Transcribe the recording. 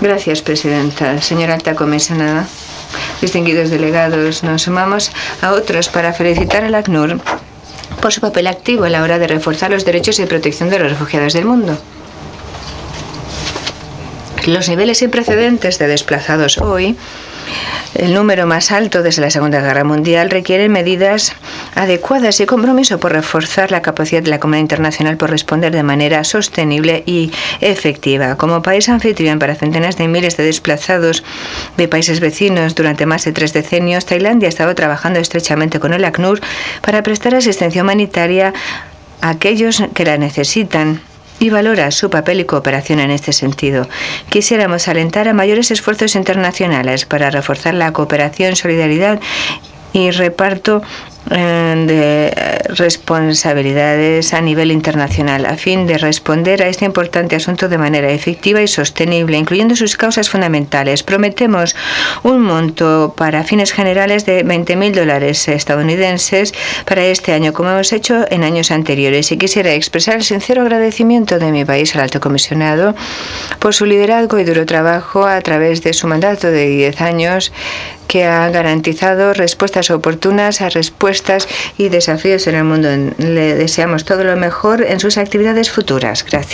Gracias, presidenta. Señora alta comisionada, distinguidos delegados, nos sumamos a otros para felicitar al ACNUR por su papel activo a la hora de reforzar los derechos y protección de los refugiados del mundo. Los niveles sin precedentes de desplazados hoy, el número más alto desde la Segunda Guerra Mundial, requieren medidas adecuadas y compromiso por reforzar la capacidad de la comunidad internacional por responder de manera sostenible y efectiva. Como país anfitrión para centenas de miles de desplazados de países vecinos durante más de 3 decenios, Tailandia ha estado trabajando estrechamente con el ACNUR para prestar asistencia humanitaria a aquellos que la necesitan y valora su papel y cooperación en este sentido. Quisiéramos alentar a mayores esfuerzos internacionales para reforzar la cooperación, solidaridad y reparto de responsabilidades a nivel internacional a fin de responder a este importante asunto de manera efectiva y sostenible, incluyendo sus causas fundamentales. Prometemos un monto para fines generales de $20.000 estadounidenses para este año, como hemos hecho en años anteriores. Y quisiera expresar el sincero agradecimiento de mi país al alto comisionado por su liderazgo y duro trabajo a través de su mandato de 10 años, que ha garantizado respuestas oportunas a respuestas y desafíos en el mundo. Le deseamos todo lo mejor en sus actividades futuras. Gracias.